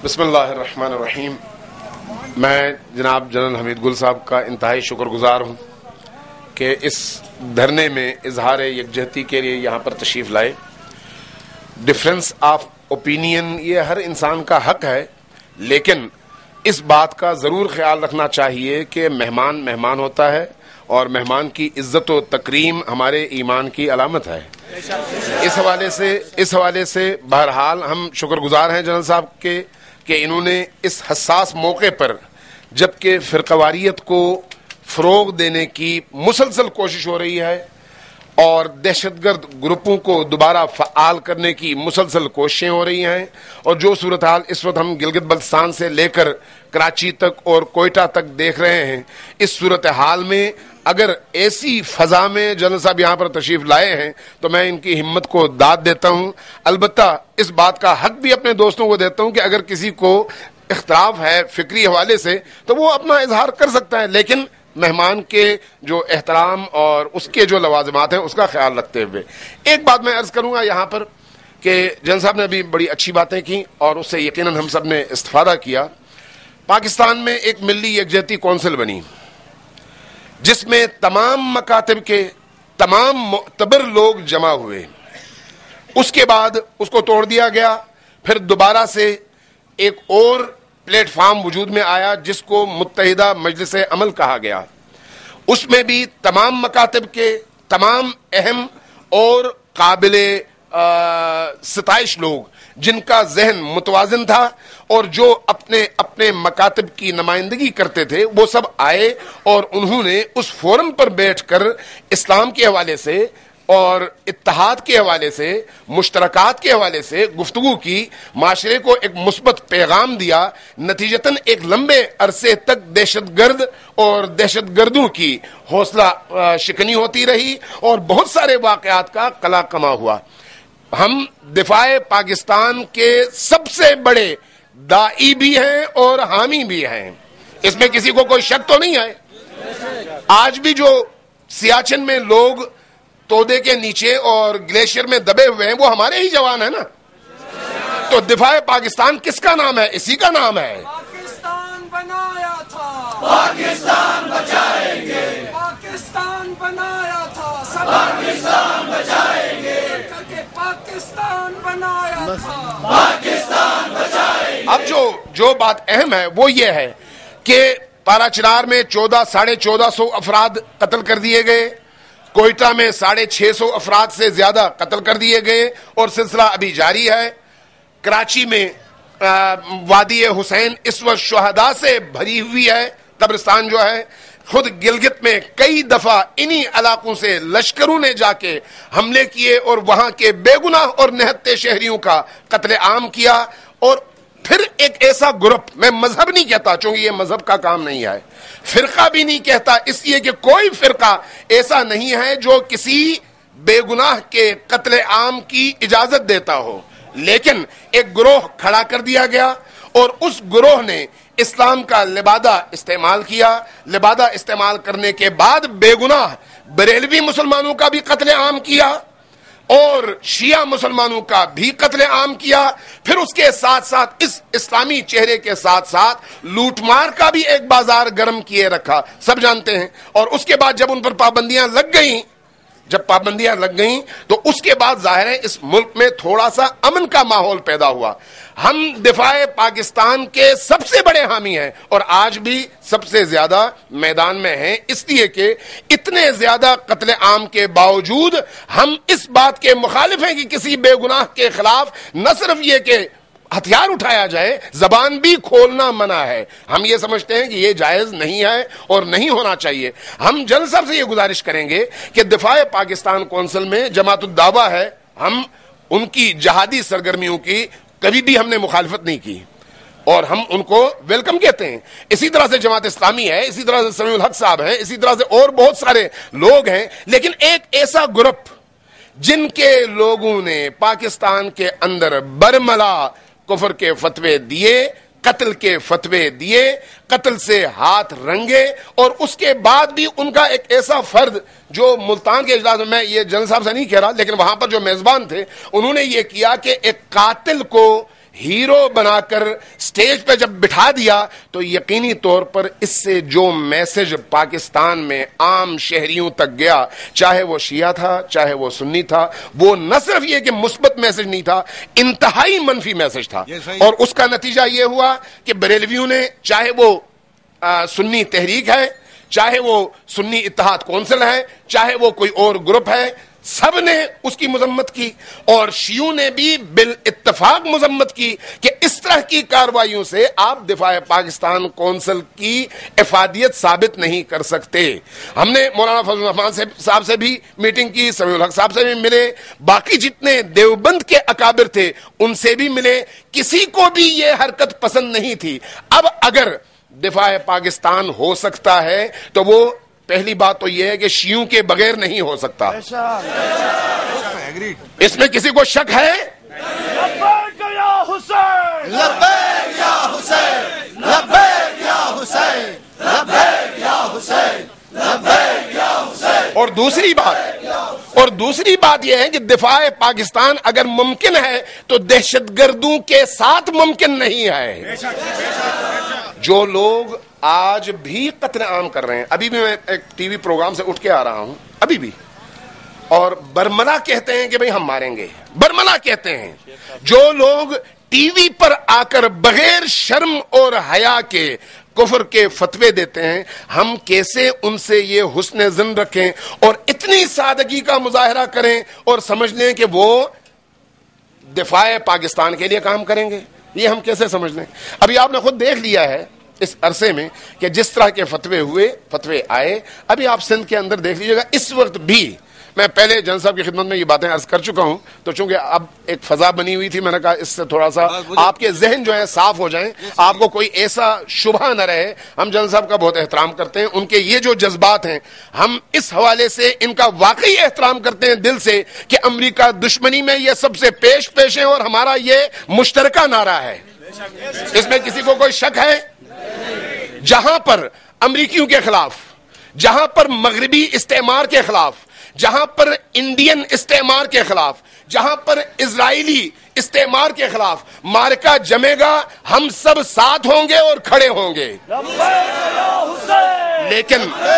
بسم اللہ الرحمن الرحیم. میں جناب جنرل حمید گل صاحب کا انتہائی شکر گزار ہوں کہ اس دھرنے میں اظہار یکجہتی کے لیے یہاں پر تشریف لائے. ڈفرینس آف اوپینین یہ ہر انسان کا حق ہے، لیکن اس بات کا ضرور خیال رکھنا چاہیے کہ مہمان مہمان ہوتا ہے اور مہمان کی عزت و تکریم ہمارے ایمان کی علامت ہے. اس حوالے سے بہرحال ہم شکر گزار ہیں جنرل صاحب کے کہ انہوں نے اس حساس موقع پر، جبکہ فرقواریت کو فروغ دینے کی مسلسل کوشش ہو رہی ہے اور دہشت گرد گروپوں کو دوبارہ فعال کرنے کی مسلسل کوششیں ہو رہی ہیں، اور جو صورتحال اس وقت ہم گلگت بلتستان سے لے کر کراچی تک اور کوئٹہ تک دیکھ رہے ہیں، اس صورتحال میں اگر ایسی فضا میں جنرل صاحب یہاں پر تشریف لائے ہیں تو میں ان کی ہمت کو داد دیتا ہوں. البتہ اس بات کا حق بھی اپنے دوستوں کو دیتا ہوں کہ اگر کسی کو اختلاف ہے فکری حوالے سے تو وہ اپنا اظہار کر سکتا ہے، لیکن مہمان کے جو احترام اور اس کے جو لوازمات ہیں اس کا خیال رکھتے ہوئے ایک بات میں عرض کروں گا یہاں پر کہ جنرل صاحب نے ابھی بڑی اچھی باتیں کی اور اس سے یقیناً ہم سب نے استفادہ کیا. پاکستان میں ایک ملی یکجہتی کونسل بنی جس میں تمام مکاتب کے تمام معتبر لوگ جمع ہوئے. اس کے بعد اس کو توڑ دیا گیا، پھر دوبارہ سے ایک اور پلیٹ فارم وجود میں آیا جس کو متحدہ مجلس عمل کہا گیا. اس میں بھی تمام مکاتب کے تمام اہم اور قابل ستائش لوگ جن کا ذہن متوازن تھا اور جو اپنے اپنے مکاتب کی نمائندگی کرتے تھے وہ سب آئے اور انہوں نے اس فورم پر بیٹھ کر اسلام کے حوالے سے اور اتحاد کے حوالے سے مشترکات کے حوالے سے گفتگو کی، معاشرے کو ایک مثبت پیغام دیا. نتیجتاً ایک لمبے عرصے تک دہشت گرد اور دہشت گردوں کی حوصلہ شکنی ہوتی رہی اور بہت سارے واقعات کا قلع کما ہوا. ہم دفاع پاکستان کے سب سے بڑے داعی بھی ہیں اور حامی بھی ہیں، اس میں کسی کو کوئی شک تو نہیں ہے. آج بھی جو سیاچن میں لوگ تودے کے نیچے اور گلیشیر میں دبے ہوئے ہیں وہ ہمارے ہی جوان ہیں نا. تو دفاع پاکستان کس کا نام ہے؟ اسی کا نام ہے. پاکستان بنایا تھا، پاکستان بچائیں گے، پاکستان بنایا تھا، سب پاکستان بچائیں گے، کر کے پاکستان بنایا تھا، پاکستان بچائیں گے. اب جو بات اہم ہے وہ یہ ہے کہ پارا چنار میں 14,500 افراد قتل کر دیے گئے، کوئٹہ میں 650 افراد سے زیادہ قتل کر دیے گئے اور سلسلہ ابھی جاری ہے. کراچی میں وادی حسین اس وقت شہداء سے بھری ہوئی ہے، قبرستان جو ہے. خود گلگت میں کئی دفعہ انہی علاقوں سے لشکروں نے جا کے حملے کیے اور وہاں کے بے گناہ اور نہتے شہریوں کا قتل عام کیا. اور پھر ایک ایسا گروپ، میں مذہب نہیں کہتا چونکہ یہ مذہب کا کام نہیں ہے، فرقہ بھی نہیں کہتا اس لیے کہ کوئی فرقہ ایسا نہیں ہے جو کسی بے گناہ کے قتل عام کی اجازت دیتا ہو، لیکن ایک گروہ کھڑا کر دیا گیا اور اس گروہ نے اسلام کا لبادہ استعمال کیا. لبادہ استعمال کرنے کے بعد بے گناہ بریلوی مسلمانوں کا بھی قتل عام کیا اور شیعہ مسلمانوں کا بھی قتل عام کیا. پھر اس کے ساتھ ساتھ اس اسلامی چہرے کے ساتھ ساتھ لوٹ مار کا بھی ایک بازار گرم کیے رکھا، سب جانتے ہیں. اور اس کے بعد جب ان پر پابندیاں لگ گئیں تو اس کے بعد ظاہر ہے اس ملک میں تھوڑا سا امن کا ماحول پیدا ہوا. ہم دفاع پاکستان کے سب سے بڑے حامی ہیں اور آج بھی سب سے زیادہ میدان میں ہیں، اس لیے کہ اتنے زیادہ قتل عام کے باوجود ہم اس بات کے مخالف ہیں کہ کسی بے گناہ کے خلاف نہ صرف یہ کہ ہتھیار اٹھایا جائے، زبان بھی کھولنا منع ہے. ہم یہ سمجھتے ہیں کہ یہ جائز نہیں ہے اور نہیں ہونا چاہیے. ہم جنرل صاحب سے یہ گزارش کریں گے کہ دفاع پاکستان کونسل میں جماعت الدعوہ ہے، ہم ان کی جہادی سرگرمیوں کی کبھی بھی ہم نے مخالفت نہیں کی اور ہم ان کو ویلکم کہتے ہیں. اسی طرح سے جماعت اسلامی ہے، اسی طرح سے سمیع الحق صاحب ہیں، اسی طرح سے اور بہت سارے لوگ ہیں. لیکن ایک ایسا گروپ جن کے لوگوں نے پاکستان کے اندر برملا کفر کے فتوے دیے، قتل کے فتوے دیے، قتل سے ہاتھ رنگے، اور اس کے بعد بھی ان کا ایک ایسا فرد جو ملتان کے اجلاس میں یہ جنرل صاحب سے نہیں کہہ رہا لیکن وہاں پر جو میزبان تھے انہوں نے یہ کیا کہ ایک قاتل کو ہیرو بنا کر سٹیج پہ جب بٹھا دیا تو یقینی طور پر اس سے جو میسج پاکستان میں عام شہریوں تک گیا، چاہے وہ شیعہ تھا چاہے وہ سنی تھا، وہ نہ صرف یہ کہ مثبت میسج نہیں تھا، انتہائی منفی میسج تھا. اور اس کا نتیجہ یہ ہوا کہ بریلویوں نے، چاہے وہ سنی تحریک ہے، چاہے وہ سنی اتحاد کونسل ہے، چاہے وہ کوئی اور گروپ ہے، سب نے اس کی مذمت کی. اور شیعوں نے بھی بالاتفاق مذمت کی کہ اس طرح کی کارروائیوں سے آپ دفاع پاکستان کونسل کی افادیت ثابت نہیں کر سکتے. ہم نے مولانا فضل الرحمان صاحب سے بھی میٹنگ کی، سمیع الحق صاحب سے بھی ملے، باقی جتنے دیوبند کے اکابر تھے ان سے بھی ملے، کسی کو بھی یہ حرکت پسند نہیں تھی. اب اگر دفاع پاکستان ہو سکتا ہے تو وہ پہلی بات تو یہ ہے کہ شیعوں کے بغیر نہیں ہو سکتا. اس میں کسی کو شک ہے؟ لبیک یا حسین، لبیک یا حسین، لبیک یا حسین، لبیک یا حسین، لبیک یا حسین. اور دوسری بات یہ ہے کہ دفاع پاکستان اگر ممکن ہے تو دہشت گردوں کے ساتھ ممکن نہیں ہے. جو لوگ آج بھی قتل عام کر رہے ہیں، ابھی بھی میں ایک ٹی وی پروگرام سے اٹھ کے آ رہا ہوں ابھی بھی، اور برملا کہتے ہیں کہ بھئی ہم ماریں گے، برملا کہتے ہیں. جو لوگ ٹی وی پر آ کر بغیر شرم اور حیا کے کفر کے فتوے دیتے ہیں، ہم کیسے ان سے یہ حسن ظن رکھیں اور اتنی سادگی کا مظاہرہ کریں اور سمجھ لیں کہ وہ دفاع پاکستان کے لیے کام کریں گے؟ یہ ہم کیسے سمجھ لیں؟ ابھی آپ نے خود دیکھ لیا ہے اس عرصے میں کہ جس طرح کے فتوے آئے. ابھی آپ سندھ کے اندر دیکھ لیجئے گا، اس وقت بھی میں پہلے جنرل صاحب کی خدمت میں یہ باتیں عرض کر چکا ہوں، تو چونکہ اب ایک فضا بنی ہوئی تھی، میں نے کہا اس سے تھوڑا سا آپ کے ذہن جو ہے صاف ہو جائیں، آپ کو کوئی ایسا شبہ نہ رہے. ہم جنرل صاحب کا بہت احترام کرتے ہیں، ان کے یہ جو جذبات ہیں ہم اس حوالے سے ان کا واقعی احترام کرتے ہیں دل سے کہ امریکہ دشمنی میں یہ سب سے پیش ہیں اور ہمارا یہ مشترکہ نعرہ ہے. اس میں کسی کو کوئی شک ہے؟ جہاں پر امریکیوں کے خلاف، جہاں پر مغربی استعمار کے خلاف، جہاں پر انڈین استعمار کے خلاف، جہاں پر اسرائیلی استعمار کے خلاف معرکہ جمے گا، ہم سب ساتھ ہوں گے اور کھڑے ہوں گے. لیکن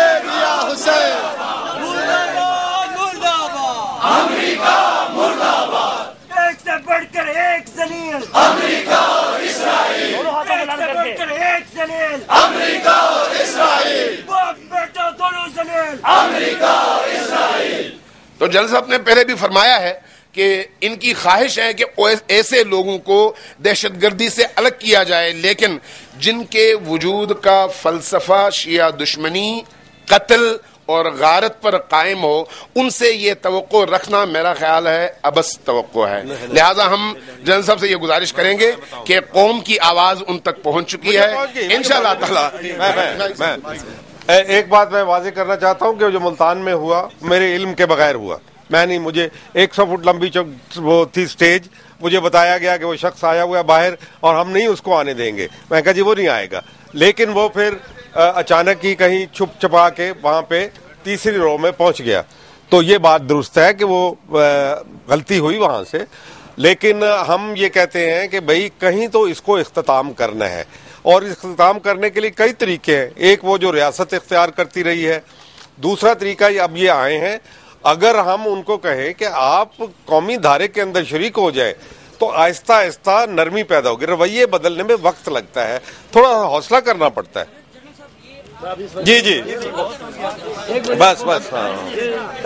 امریکہ مردہ باد، ایک سے بڑھ کر ایک ذلیل، امریکہ اور اسرائیل، ایک سے بڑھ کر ایک ذلیل، امریکہ اور اسرائیل، باپ بیٹا دونوں ذلیل، امریکہ اور اسرائیل. تو جنرل صاحب نے پہلے بھی فرمایا ہے کہ ان کی خواہش ہے کہ ایسے لوگوں کو دہشت گردی سے الگ کیا جائے، لیکن جن کے وجود کا فلسفہ شیعہ دشمنی، قتل اور غارت پر قائم ہو، ان سے یہ توقع رکھنا میرا خیال ہے ابس توقع ہے. لہذا ہم جنرل صاحب سے یہ گزارش کریں گے کہ قوم کی آواز ان تک پہنچ چکی ہے انشاءاللہ تعالی. ایک بات میں واضح کرنا چاہتا ہوں کہ جو ملتان میں ہوا میرے علم کے بغیر ہوا. میں نہیں، مجھے 100 فٹ لمبی وہ تھی سٹیج، مجھے بتایا گیا کہ وہ شخص آیا ہوا ہے باہر اور ہم نہیں اس کو آنے دیں گے. میں کہا جی وہ نہیں آئے گا، لیکن وہ پھر اچانک ہی کہیں چھپ چھپا کے وہاں پہ تیسری رو میں پہنچ گیا. تو یہ بات درست ہے کہ وہ غلطی ہوئی وہاں سے، لیکن ہم یہ کہتے ہیں کہ بھئی کہیں تو اس کو اختتام کرنا ہے، اور اختتام کرنے کے لیے کئی طریقے ہیں. ایک وہ جو ریاست اختیار کرتی رہی ہے، دوسرا طریقہ اب یہ آئے ہیں. اگر ہم ان کو کہیں کہ آپ قومی دھارے کے اندر شریک ہو جائے تو آہستہ آہستہ نرمی پیدا ہوگی. رویے بدلنے میں وقت لگتا ہے، تھوڑا حوصلہ کرنا پڑتا ہے. جی بس ہاں.